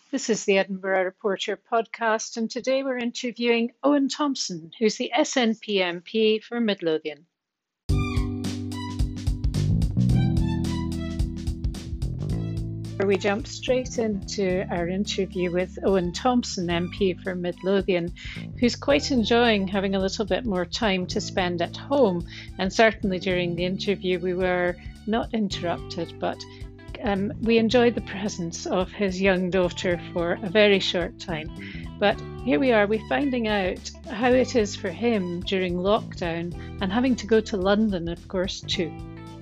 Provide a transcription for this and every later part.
This is the Edinburgh Reporter podcast, and today we're interviewing Owen Thompson, who's the SNP MP for Midlothian. We jump straight into our interview with Owen Thompson, MP for Midlothian, who's quite enjoying having a little bit more time to spend at home. And certainly during the interview, we were not interrupted, but we enjoyed the presence of his young daughter for a very short time. But here we are, we're finding out how it is for him during lockdown and having to go to London, of course, too.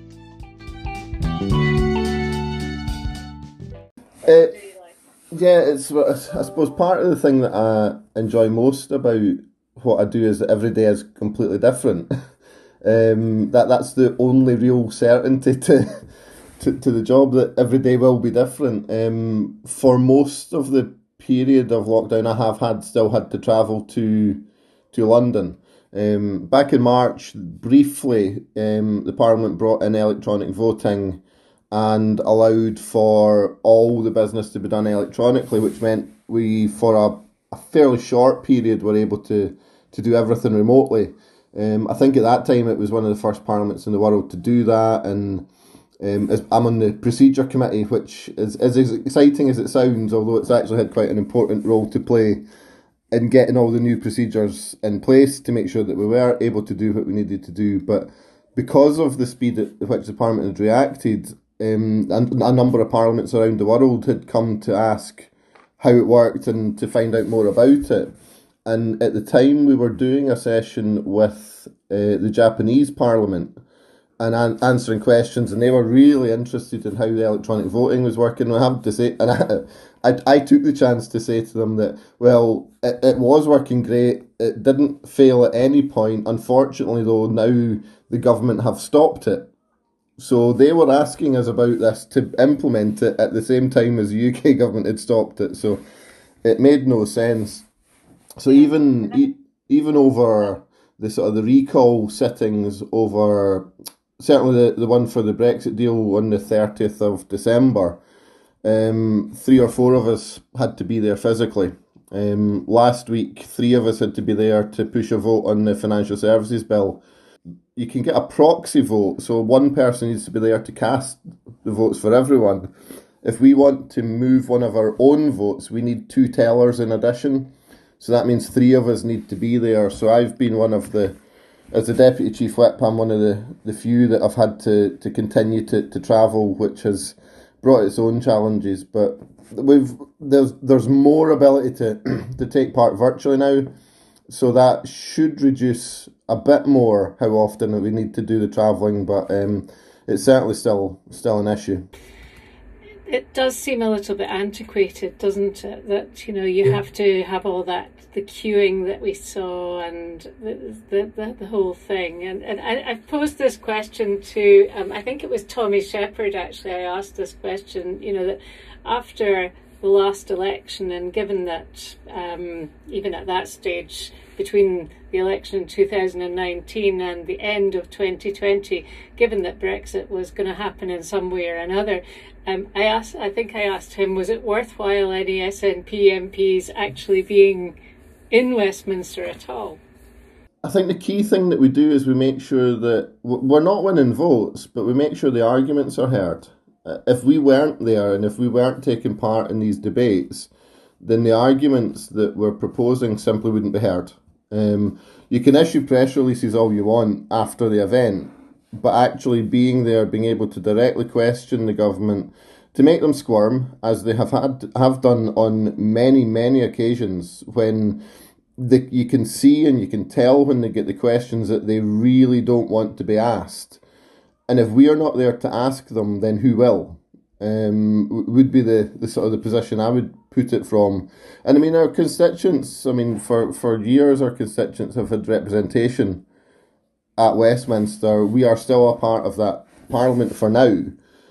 It's I suppose part of the thing that I enjoy most about what I do is that every day is completely different. That's the only real certainty to the job, that every day will be different. For most of the period of lockdown, I have still had to travel to London. Back in March, briefly, the Parliament brought in electronic voting and allowed for all the business to be done electronically, which meant we, for a fairly short period, were able to do everything remotely. I think at that time it was one of the first parliaments in the world to do that, and I'm on the procedure committee, which is as exciting as it sounds, although it's actually had quite an important role to play in getting all the new procedures in place to make sure that we were able to do what we needed to do. But because of the speed at which the Parliament had reacted, and a number of parliaments around the world had come to ask how it worked and to find out more about it. And at the time, we were doing a session with the Japanese Parliament and answering questions, and they were really interested in how the electronic voting was working. I have to say, and I took the chance to say to them that, well, it was working great. It didn't fail at any point. Unfortunately, though, now the government have stopped it. So they were asking us about this to implement it at the same time as the UK government had stopped it. So it made no sense. So even over the sort of the recall sittings over, certainly the one for the Brexit deal on the 30th of December, 3 or 4 of us had to be there physically. Last week, 3 of us had to be there to push a vote on the Financial Services Bill. You can get a proxy vote, so one person needs to be there to cast the votes for everyone. If we want to move one of our own votes, we need 2 tellers in addition. So that means 3 of us need to be there. So I've been one of as the Deputy Chief Whip, I'm one of the few that have had to continue to travel, which has brought its own challenges. But there's more ability to take part virtually now. So that should reduce a bit more how often we need to do the travelling, but it's certainly still an issue. It does seem a little bit antiquated, doesn't it? That, you have to have all that, the queuing that we saw and the whole thing. And I posed this question to, I think it was Tommy Shepherd, actually. I asked this question, that after the last election, and given that even at that stage, between the election in 2019 and the end of 2020, given that Brexit was going to happen in some way or another, I think I asked him, was it worthwhile any SNP MPs actually being in Westminster at all? I think the key thing that we do is we make sure that we're not winning votes, but we make sure the arguments are heard. If we weren't there and if we weren't taking part in these debates, then the arguments that we're proposing simply wouldn't be heard. You can issue press releases all you want after the event, but actually being there, being able to directly question the government, to make them squirm, as they have done on many occasions, when you can see and you can tell when they get the questions that they really don't want to be asked. And if we are not there to ask them, then who will? Would be the sort of the position I would put it from. And I mean, our constituents, for years our constituents have had representation at Westminster. We are still a part of that Parliament for now.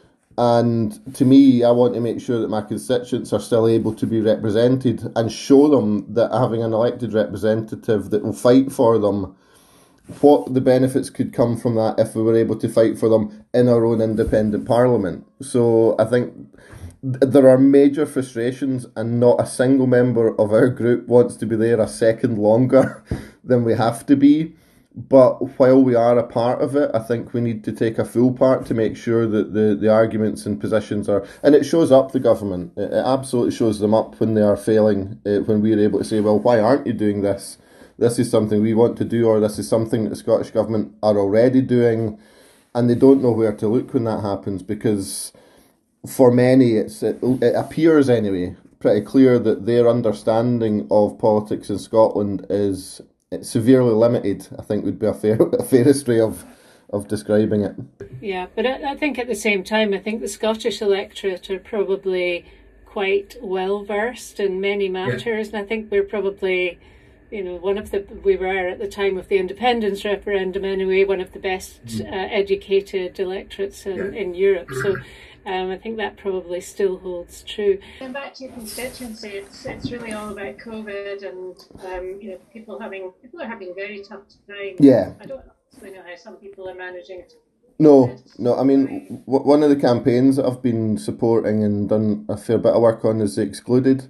And to me, I want to make sure that my constituents are still able to be represented and show them that having an elected representative that will fight for them, what the benefits could come from that if we were able to fight for them in our own independent parliament. So I think there are major frustrations, and not a single member of our group wants to be there a second longer than we have to be. But while we are a part of it, I think we need to take a full part to make sure that the arguments and positions are... And it shows up the government. It absolutely shows them up when they are failing, when we're able to say, well, why aren't you doing this? This is something we want to do, or this is something that the Scottish Government are already doing. And they don't know where to look when that happens, because for many, it appears anyway, pretty clear that their understanding of politics in Scotland is... It's severely limited, I think, would be a fairest way of describing it. Yeah, but I think at the same time, I think the Scottish electorate are probably quite well versed in many matters, and I think we're probably, we were at the time of the independence referendum anyway, one of the best educated electorates in Europe. So I think that probably still holds true. Going back to your constituency, it's really all about COVID, and people are having very tough time. Yeah. I don't actually know how some people are managing it. No. I mean, one of the campaigns that I've been supporting and done a fair bit of work on is the Excluded.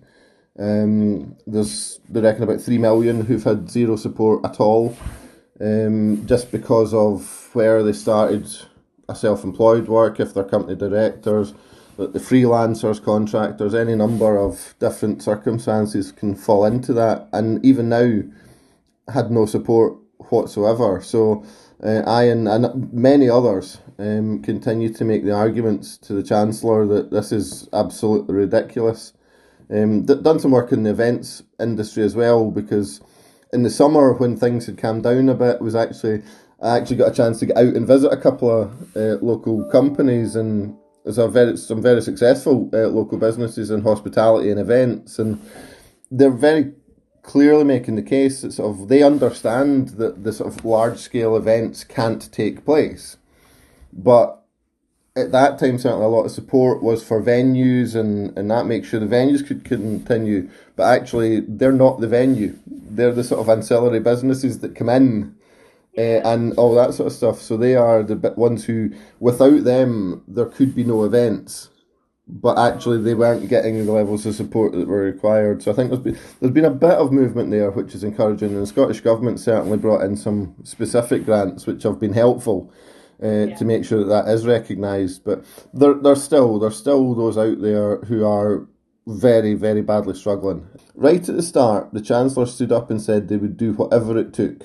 There's, they reckon, about 3 million who've had zero support at all, just because of where they started a self-employed work, if they're company directors, the freelancers, contractors, any number of different circumstances can fall into that, and even now had no support whatsoever. So I and many others continue to make the arguments to the Chancellor that this is absolutely ridiculous. Done some work in the events industry as well, because in the summer when things had calmed down a bit, I actually got a chance to get out and visit a couple of local companies, and there's some very successful local businesses in hospitality and events, and they're very clearly making the case that sort of they understand that the sort of large scale events can't take place, but at that time certainly a lot of support was for venues, and that makes sure the venues could continue, but actually they're not the venue, they're the sort of ancillary businesses that come in. And all that sort of stuff. So they are the ones who, without them, there could be no events. But actually, they weren't getting the levels of support that were required. So I think there's been a bit of movement there, which is encouraging. And the Scottish Government certainly brought in some specific grants, which have been helpful to make sure that is recognised. But there's still those out there who are very, very badly struggling. Right at the start, the Chancellor stood up and said they would do whatever it took.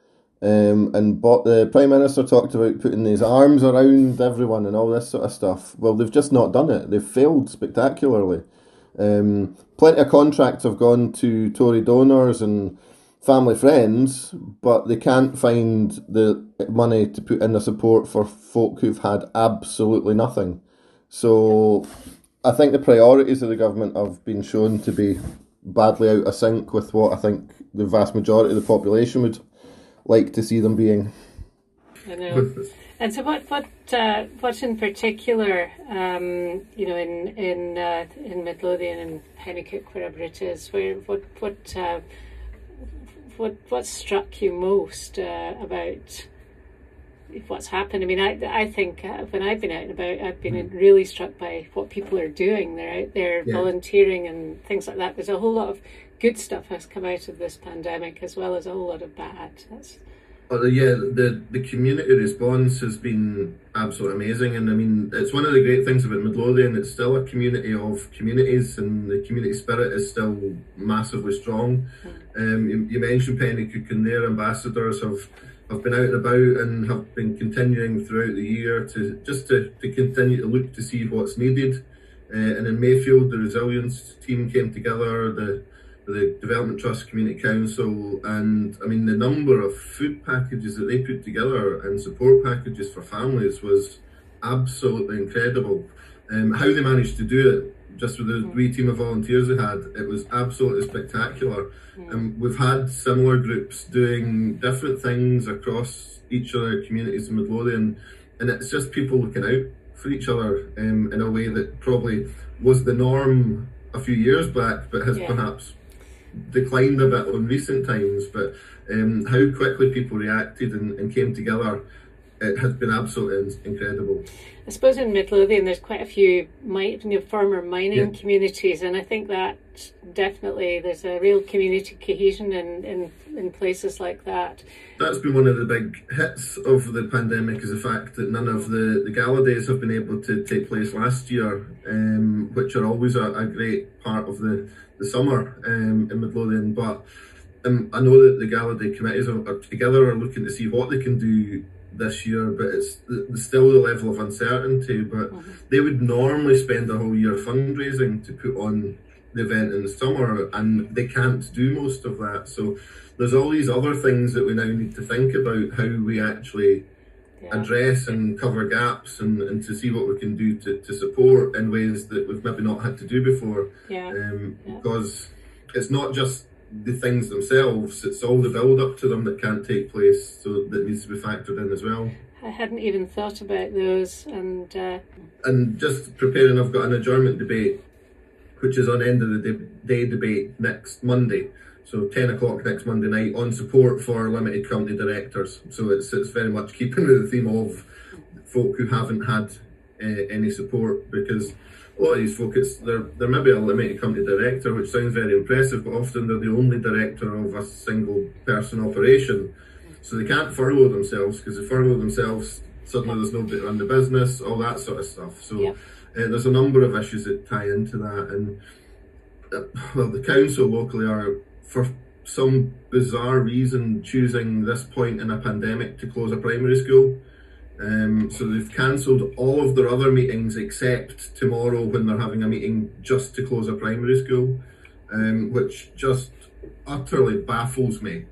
The Prime Minister talked about putting his arms around everyone and all this sort of stuff. Well, they've just not done it. They've failed spectacularly. Plenty of contracts have gone to Tory donors and family friends, but they can't find the money to put in the support for folk who've had absolutely nothing. So I think the priorities of the government have been shown to be badly out of sync with what I think the vast majority of the population would like to see them being. I know. And so what in particular, in Midlothian and Penicuik, wherever it is, what struck you most about what's happened? I mean, I think when I've been out and about, I've been really struck by what people are doing. They're out there volunteering and things like that. There's a whole lot of good stuff has come out of this pandemic, as well as a whole lot of bad. The community response has been absolutely amazing, and I mean, it's one of the great things about Midlothian. It's still a community of communities, and the community spirit is still massively strong. You mentioned Penicuik, and their ambassadors have been out and about and have been continuing throughout the year to continue to look to see what's needed. And in Mayfield, the resilience team came together, the Development Trust Community Council, and I mean the number of food packages that they put together and support packages for families was absolutely incredible. How they managed to do it, just with the wee team of volunteers they had, it was absolutely spectacular. We've had similar groups doing different things across each of the communities in Midlothian, and it's just people looking out for each other in a way that probably was the norm a few years back, but has perhaps declined a bit in recent times. But how quickly people reacted and came together it has been absolutely incredible. I suppose in Midlothian there's quite a few former mining communities, and I think that definitely there's a real community cohesion in places like that. That's been one of the big hits of the pandemic, is the fact that none of the gala days have been able to take place last year, which are always a great part of the summer in Midlothian. But I know that the gala day committees are together, are looking to see what they can do this year, but it's still the level of uncertainty. But they would normally spend a whole year fundraising to put on the event in the summer, and they can't do most of that. So there's all these other things that we now need to think about, how we actually address and cover gaps, and to see what we can do to support in ways that we've maybe not had to do before. Because it's not just the things themselves, it's all the build up to them that can't take place, so that needs to be factored in as well. I hadn't even thought about those. And just preparing, I've got an adjournment debate which is on end of the day debate next Monday, so 10 o'clock next Monday night, on support for limited company directors. So it's very much keeping with the theme of folk who haven't had any support, because a lot of these folk, they're maybe a limited company director, which sounds very impressive, but often they're the only director of a single person operation. So they can't furlough themselves, because if they furlough themselves, suddenly there's nobody to run the business, all that sort of stuff. So there's a number of issues that tie into that. And well, the council locally are, for some bizarre reason, choosing this point in a pandemic to close a primary school. So they've cancelled all of their other meetings except tomorrow, when they're having a meeting just to close a primary school, which just utterly baffles me.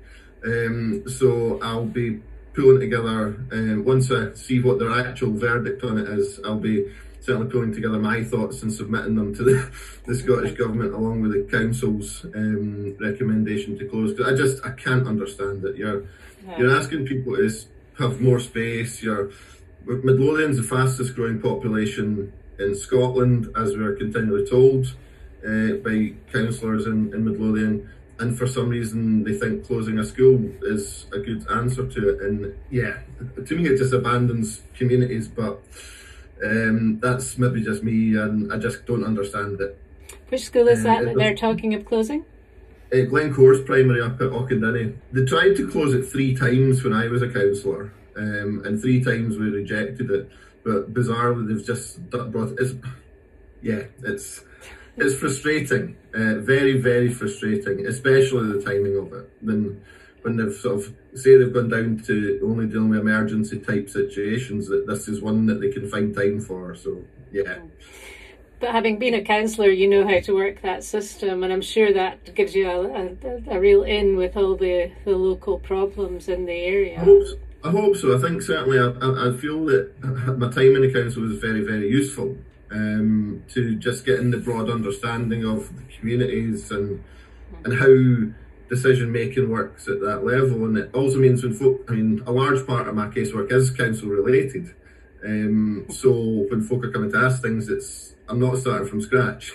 So I'll be pulling together, once I see what their actual verdict on it is, I'll be certainly pulling together my thoughts and submitting them to the Scottish Government, along with the Council's recommendation to close. Because I can't understand it. You're asking people to have more space. Midlothian's the fastest growing population in Scotland, as we're continually told by councillors in Midlothian, and for some reason they think closing a school is a good answer to it. And yeah, to me it just abandons communities, but that's maybe just me, and I just don't understand it. Which school is that they're talking of closing? Glencore's primary up at Auchendirnie. They tried to close it 3 times when I was a councillor, and 3 times we rejected it. But bizarrely, they've just brought it. It's frustrating, very, very frustrating, especially the timing of it. When they've sort of say they've gone down to only dealing with emergency type situations, that this is one that they can find time for. So yeah. But having been a councillor, you know how to work that system, and I'm sure that gives you a real in with all the local problems in the area. I hope so. I think certainly I feel that my time in the council was very, very useful, to just getting the broad understanding of the communities and how decision making works at that level. And it also means when a large part of my casework is council related. So when folk are coming to ask things, I'm not starting from scratch.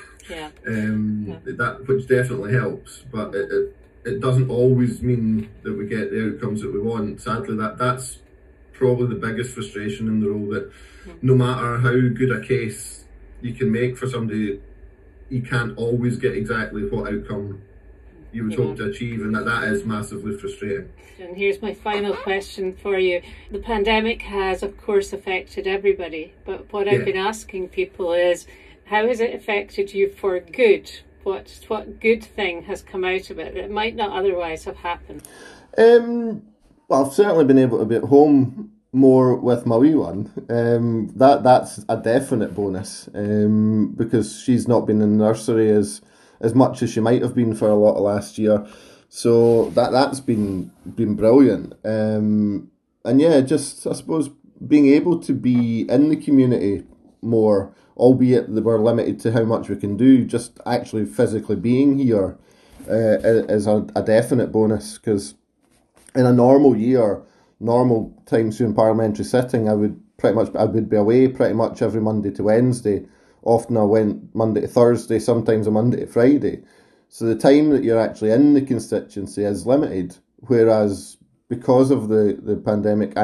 That, which definitely helps, but it doesn't always mean that we get the outcomes that we want. Sadly, that's probably the biggest frustration in the role, that no matter how good a case you can make for somebody, you can't always get exactly what outcome you would hope to achieve, and that is massively frustrating. And here's my final question for you. The pandemic has, of course, affected everybody, but what I've been asking people is, how has it affected you for good? What good thing has come out of it that might not otherwise have happened? Well, I've certainly been able to be at home more with my wee one. That's a definite bonus, because she's not been in nursery as much as she might have been for a lot of last year. So that's been brilliant. And yeah, just I suppose being able to be in the community more, albeit that we're limited to how much we can do, just actually physically being here is a definite bonus, because in a normal year, normal times during parliamentary sitting, I would be away pretty much every Monday to Wednesday. Often I went Monday to Thursday, sometimes a Monday to Friday. So the time that you're actually in the constituency is limited, whereas because of the pandemic, I've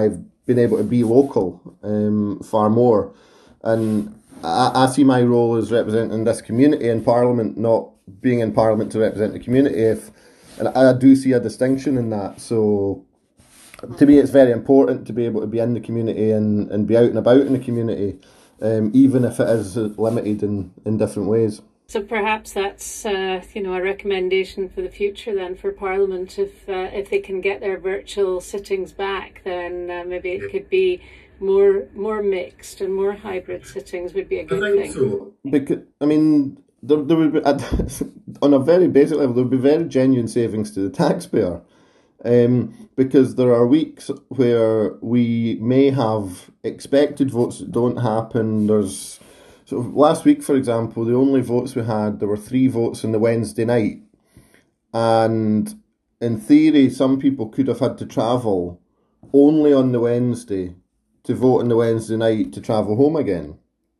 being able to be local far more. And I see my role as representing this community in Parliament, not being in Parliament to represent the community. And I do see a distinction in that. So to me, it's very important to be able to be in the community and be out and about in the community, even if it is limited in different ways. So perhaps that's a recommendation for the future then for Parliament. If they can get their virtual sittings back, then maybe it could be more mixed, and more hybrid sittings would be a good thing. I think so. Because there would be, on a very basic level, there would be very genuine savings to the taxpayer. Because there are weeks where we may have expected votes that don't happen. So last week, for example, the only votes we had, there were 3 votes on the Wednesday night. And in theory, some people could have had to travel only on the Wednesday to vote on the Wednesday night to travel home again.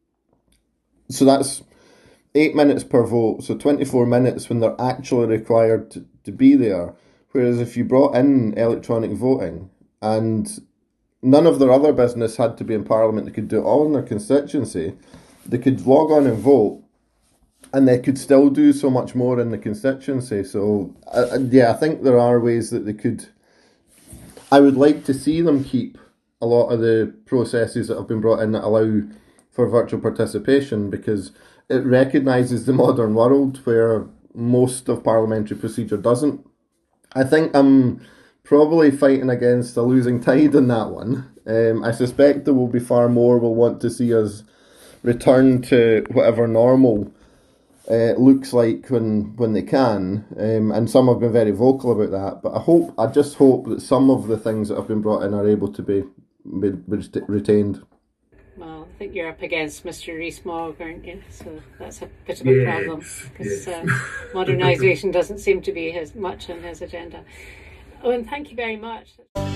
So that's 8 minutes per vote, so 24 minutes when they're actually required to be there. Whereas if you brought in electronic voting and none of their other business had to be in Parliament, they could do it all in their constituency, they could log on and vote, and they could still do so much more in the constituency. So, I think there are ways that they could. I would like to see them keep a lot of the processes that have been brought in that allow for virtual participation, because it recognises the modern world where most of parliamentary procedure doesn't. I think I'm probably fighting against a losing tide in that one. I suspect there will be far more will want to see us return to whatever normal looks like when they can, and some have been very vocal about that. But I just hope that some of the things that have been brought in are able to be retained. Well, I think you're up against Mr. Rees-Mogg, aren't you? So that's a bit of a problem, because modernisation doesn't seem to be much on his agenda. Owen, thank you very much.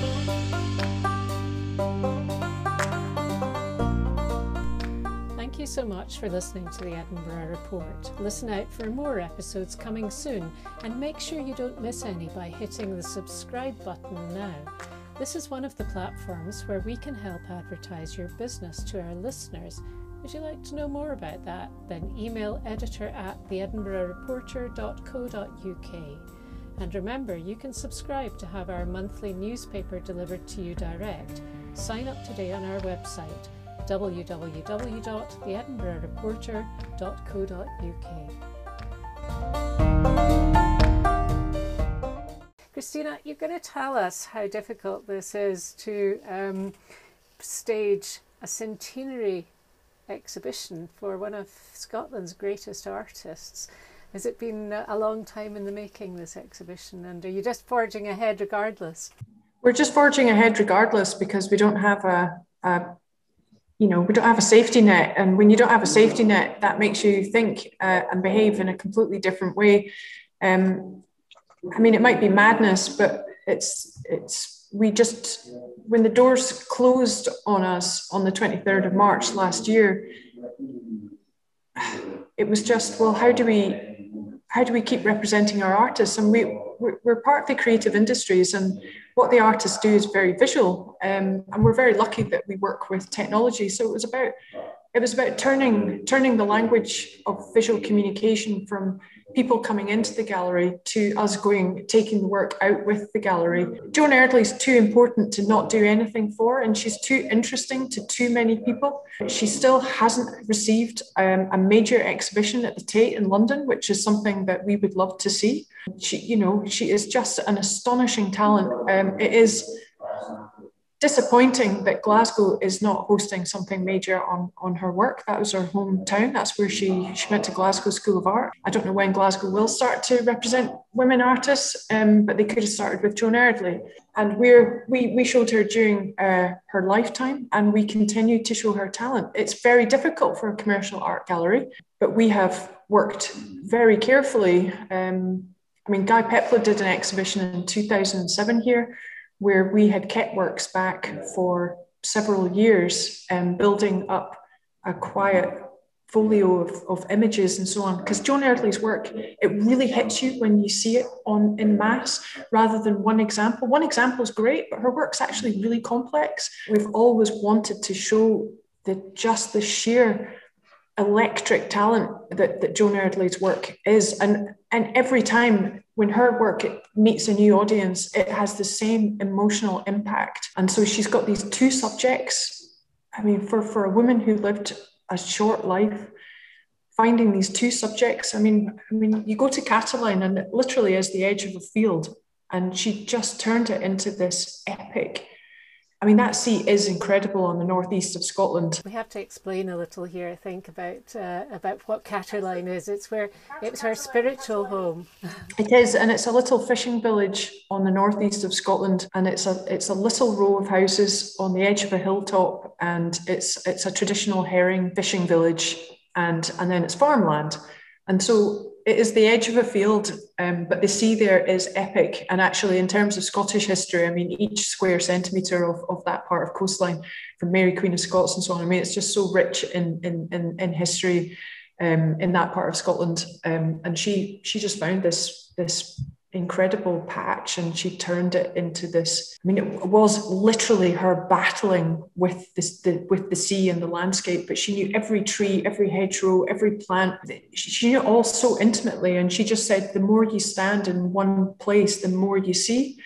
Thank you so much for listening to the Edinburgh Report. Listen out for more episodes coming soon, and make sure you don't miss any by hitting the subscribe button now. This is one of the platforms where we can help advertise your business to our listeners. Would you like to know more about that? Then email editor@theedinburghreporter.co.uk. And remember, you can subscribe to have our monthly newspaper delivered to you direct. Sign up today on our website, www.theedinburghreporter.co.uk. Christina, you're going to tell us how difficult this is to stage a centenary exhibition for one of Scotland's greatest artists. Has it been a long time in the making, this exhibition, and are you just forging ahead regardless? We're just forging ahead regardless, because we don't have we don't have a safety net, and when you don't have a safety net, that makes you think and behave in a completely different way. It might be madness, but when the doors closed on us on the 23rd of March last year, it was just, well, how do we keep representing our artists? And we're part of the creative industries, and what the artists do is very visual, and we're very lucky that we work with technology. So it was about turning the language of visual communication from people coming into the gallery to us taking the work out with the gallery. Joan Erdley's too important to not do anything for, and she's too interesting to too many people. She still hasn't received a major exhibition at the Tate in London, which is something that we would love to see. She is just an astonishing talent. It is disappointing that Glasgow is not hosting something major on her work. That was her hometown. That's where she went to Glasgow School of Art. I don't know when Glasgow will start to represent women artists, but they could have started with Joan Erdley. And we showed her during her lifetime, and we continue to show her talent. It's very difficult for a commercial art gallery, but we have worked very carefully. Guy Peplow did an exhibition in 2007 here, where we had kept works back for several years and building up a quiet folio of images and so on, because Joan Eardley's work, it really hits you when you see it in mass rather than one example. One example is great, but her work's actually really complex. We've always wanted to show the sheer electric talent that Joan Eardley's work is, and every time when her work meets a new audience, it has the same emotional impact. And so she's got these two subjects. I mean, for a woman who lived a short life, finding these two subjects. I mean, you go to Catiline and it literally is the edge of a field, and she just turned it into this epic. I mean, that sea is incredible on the northeast of Scotland. We have to explain a little here, I think, about what Catiline is. It's her spiritual home. It is, and it's a little fishing village on the northeast of Scotland, and it's a little row of houses on the edge of a hilltop, and it's a traditional herring fishing village, and then it's farmland, and so it is the edge of a field, but the sea there is epic. And actually, in terms of Scottish history, I mean, each square centimetre of that part of coastline, from Mary Queen of Scots and so on, I mean, it's just so rich in history in that part of Scotland. And she just found this incredible patch, and she turned it into this. I mean, it was literally her battling with the sea and the landscape, but she knew every tree, every hedgerow, every plant. She knew it all so intimately, and she just said, the more you stand in one place, the more you see.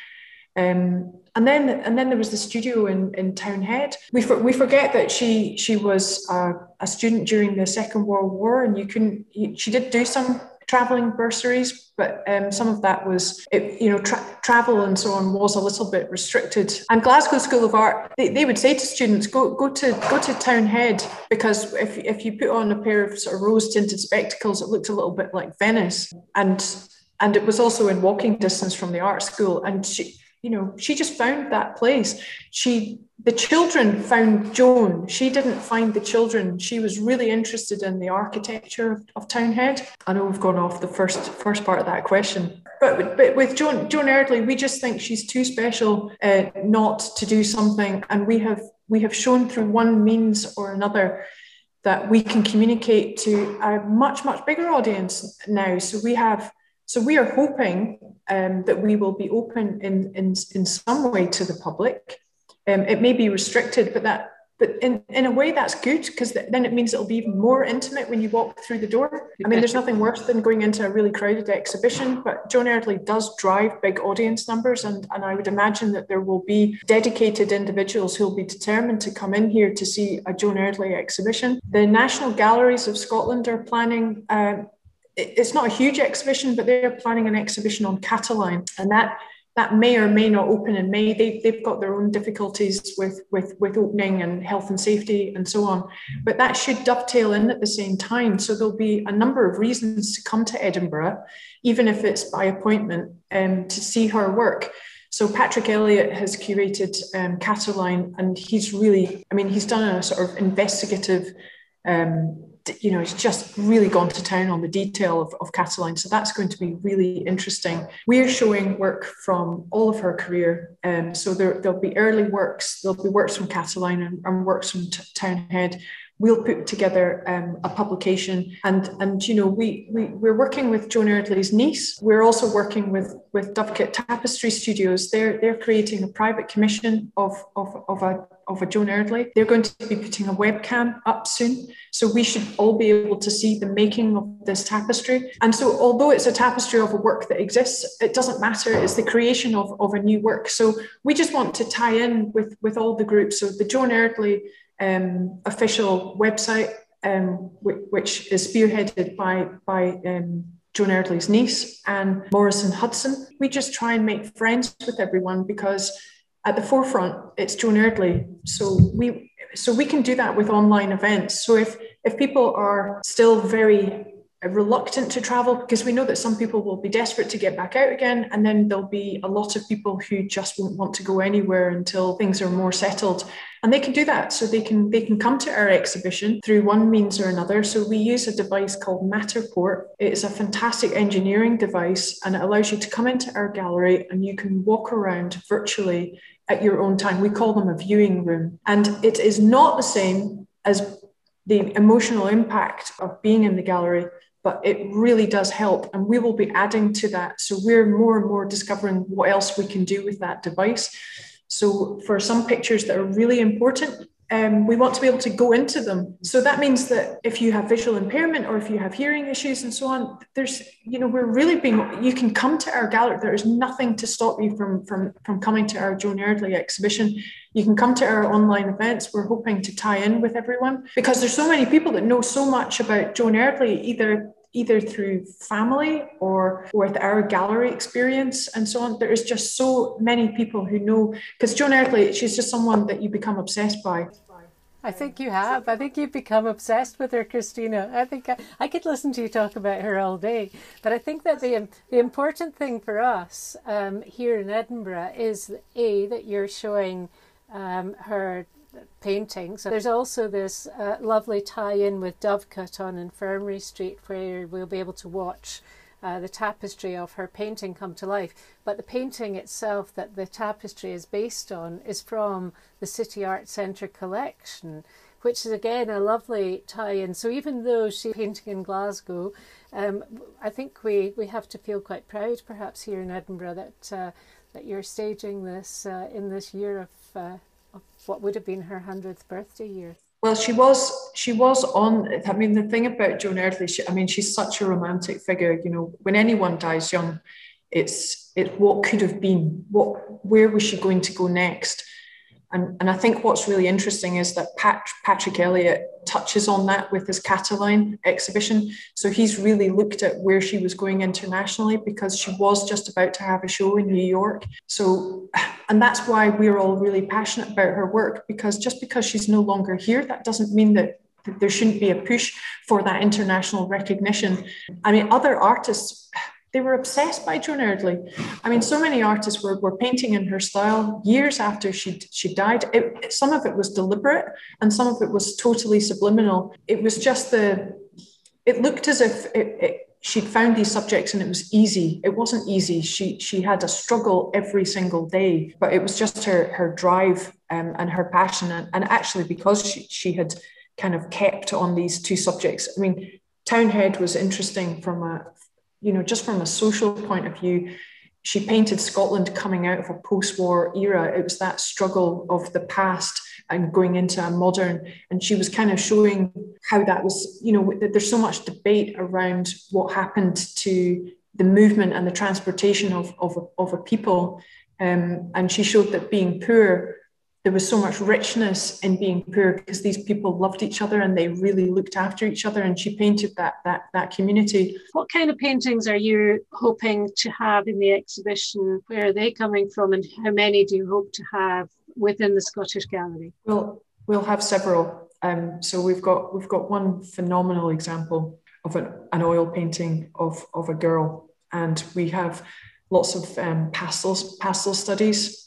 And then there was the studio in Townhead. We forget that she was a student during the Second World War, and she did do some travelling bursaries, but some of that was, travel and so on was a little bit restricted. And Glasgow School of Art, they would say to students, go to Townhead, because if you put on a pair of sort of rose-tinted spectacles, it looked a little bit like Venice. And it was also in walking distance from the art school. And she just found that place. The children found Joan. She didn't find the children. She was really interested in the architecture of Townhead. I know we've gone off the first part of that question, but with Joan Eardley, we just think she's too special not to do something. And we have shown through one means or another that we can communicate to a much, much bigger audience now. So we are hoping that we will be open in some way to the public. It may be restricted, but in a way that's good, because then it means it'll be even more intimate when you walk through the door. I mean, there's nothing worse than going into a really crowded exhibition, but Joan Eardley does drive big audience numbers, and I would imagine that there will be dedicated individuals who will be determined to come in here to see a Joan Eardley exhibition. The National Galleries of Scotland are planning it's not a huge exhibition, but they're planning an exhibition on Catiline, and that may or may not open in May. They've got their own difficulties with opening and health and safety and so on, but that should dovetail in at the same time. So there'll be a number of reasons to come to Edinburgh, even if it's by appointment, to see her work. So Patrick Elliott has curated Catiline, and he's done a sort of investigative he's just really gone to town on the detail of Catiline. So that's going to be really interesting. We're showing work from all of her career. So there'll be early works, there'll be works from Catiline and works from Townhead. We'll put together a publication, and we're working with Joan Eardley's niece. We're also working with Dovecote Tapestry Studios. They're creating a private commission of a Joan Eardley. They're going to be putting a webcam up soon, so we should all be able to see the making of this tapestry. And so, although it's a tapestry of a work that exists, it doesn't matter. It's the creation of a new work. So we just want to tie in with all the groups. So the Joan Eardley official website, which is spearheaded by Joan Eardley's niece, Anne Morrison Hudson. We just try and make friends with everyone, because at the forefront it's Joan Eardley. So we can do that with online events. So if people are still very reluctant to travel, because we know that some people will be desperate to get back out again, and then there'll be a lot of people who just won't want to go anywhere until things are more settled, and they can do that. So they can come to our exhibition through one means or another. So we use a device called Matterport. It is a fantastic engineering device, and it allows you to come into our gallery and you can walk around virtually at your own time. We call them a viewing room, and it is not the same as the emotional impact of being in the gallery, but it really does help. And we will be adding to that. So we're more and more discovering what else we can do with that device. So for some pictures that are really important, we want to be able to go into them. So that means that if you have visual impairment or if you have hearing issues and so on, there's, we're really you can come to our gallery. There is nothing to stop you from coming to our Joan Eardley exhibition. You can come to our online events. We're hoping to tie in with everyone because there's so many people that know so much about Joan Eardley, either through family or with our gallery experience and so on. There is just so many people who know, because Joan Eardley, she's just someone that you become obsessed by. I think you have. I think you've become obsessed with her, Christina. I think I could listen to you talk about her all day. But I think that the important thing for us here in Edinburgh is, that you're showing her paintings. There's also this lovely tie-in with Dovecote on Infirmary Street, where we'll be able to watch the tapestry of her painting come to life. But the painting itself that the tapestry is based on is from the City Art Centre collection, which is again a lovely tie-in. So even though she's painting in Glasgow, I think we have to feel quite proud perhaps here in Edinburgh that you're staging this in this year of what would have been her 100th birthday year. Well, she was on. I mean, the thing about Joan Eardley, she's such a romantic figure. When anyone dies young, it's what could have been. Where was she going to go next? And I think what's really interesting is that Patrick Elliott touches on that with his Cataline exhibition. So he's really looked at where she was going internationally, because she was just about to have a show in New York. So, and that's why we're all really passionate about her work, because just because she's no longer here, that doesn't mean that there shouldn't be a push for that international recognition. I mean, other artists, they were obsessed by Joan Eardley. I mean, so many artists were painting in her style years after she died. Some of it was deliberate and some of it was totally subliminal. It was just it looked as if she'd found these subjects and it was easy. It wasn't easy. She had a struggle every single day, but it was just her drive and her passion. And actually, because she had kind of kept on these two subjects. I mean, Townhead was interesting just from a social point of view. She painted Scotland coming out of a post-war era. It was that struggle of the past and going into a modern, and she was kind of showing how that was, there's so much debate around what happened to the movement and the transportation of a people. And she showed that being poor, there was so much richness in being poor because these people loved each other and they really looked after each other. And she painted that community. What kind of paintings are you hoping to have in the exhibition? Where are they coming from, and how many do you hope to have within the Scottish Gallery? Well, we'll have several. So we've got one phenomenal example of an oil painting of a girl, and we have lots of pastel studies.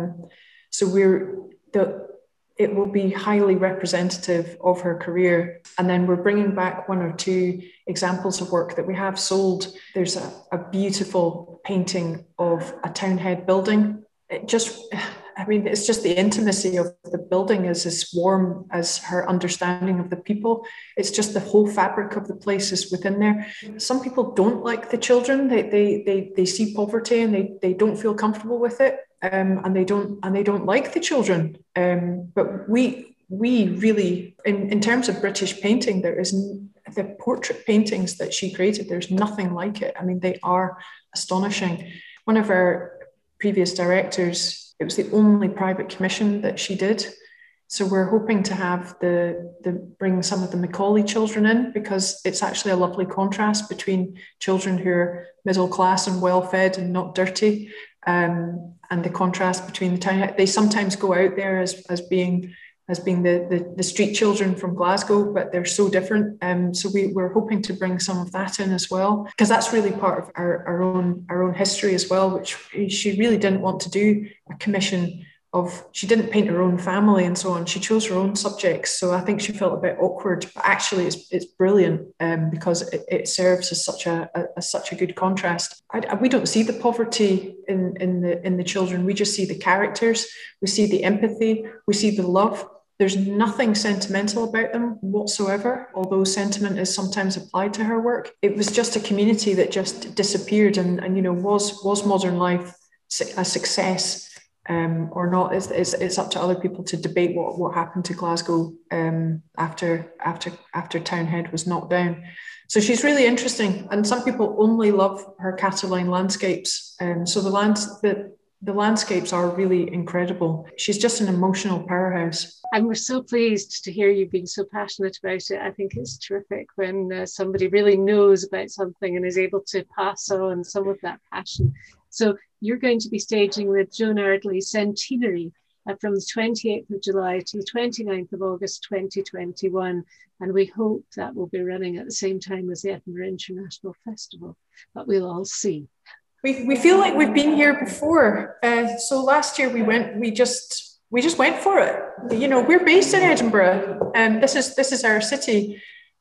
So it will be highly representative of her career. And then we're bringing back one or two examples of work that we have sold. There's a beautiful painting of a Townhead building. It's just the intimacy of the building is as warm as her understanding of the people. It's just the whole fabric of the place is within there. Some people don't like the children. They see poverty and they don't feel comfortable with it. And they don't like the children. But we really, in terms of British painting, there is the portrait paintings that she created. There's nothing like it. I mean, they are astonishing. One of our previous directors, it was the only private commission that she did. So we're hoping to have bring some of the Macaulay children in, because it's actually a lovely contrast between children who are middle class and well fed and not dirty. And the contrast between the town. They sometimes go out there as being the street children from Glasgow, but they're so different. So we're hoping to bring some of that in as well, because that's really part of our own history as well, which she really didn't want to do a commission of. She didn't paint her own family and so on. She chose her own subjects. So I think she felt a bit awkward, but actually it's brilliant because it serves as such a good contrast. We don't see the poverty in the children. We just see the characters. We see the empathy. We see the love. There's nothing sentimental about them whatsoever, although sentiment is sometimes applied to her work. It was just a community that just disappeared, and you know, was Modern Life a success or not? It's up to other people to debate what happened to Glasgow after Townhead was knocked down. So she's really interesting, and some people only love her Cataline landscapes. So the landscapes are really incredible. She's just an emotional powerhouse. And we're so pleased to hear you being so passionate about it. I think it's terrific when somebody really knows about something and is able to pass on some of that passion. So you're going to be staging with Joan Ardley Centenary from the 28th of July to the 29th of August 2021. And we hope that will be running at the same time as the Edinburgh International Festival, but we'll all see. We feel like we've been here before. So last year we just went for it. You know, we're based in Edinburgh, and this is our city.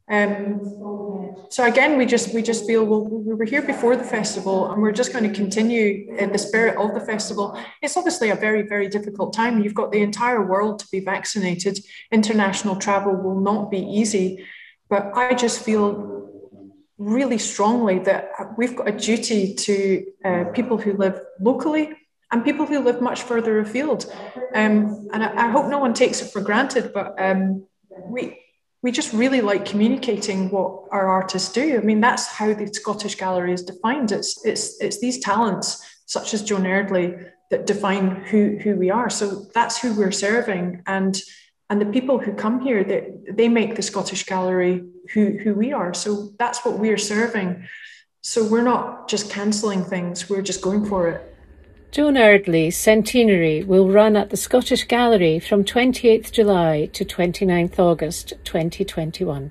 So again, we just feel, well, we were here before the festival, and we're just going to continue in the spirit of the festival. It's obviously a very, very difficult time. You've got the entire world to be vaccinated. International travel will not be easy, but I just feel really strongly that we've got a duty to people who live locally and people who live much further afield. And I hope no one takes it for granted, but we just really like communicating what our artists do. I mean, that's how the Scottish Gallery is defined. It's these talents, such as Joan Ardley, that define who we are. So that's who we're serving. And the people who come here, they make the Scottish Gallery who we are. So that's what we're serving. So we're not just cancelling things, we're just going for it. Joan Ardley Centenary will run at the Scottish Gallery from 28th July to 29th August 2021.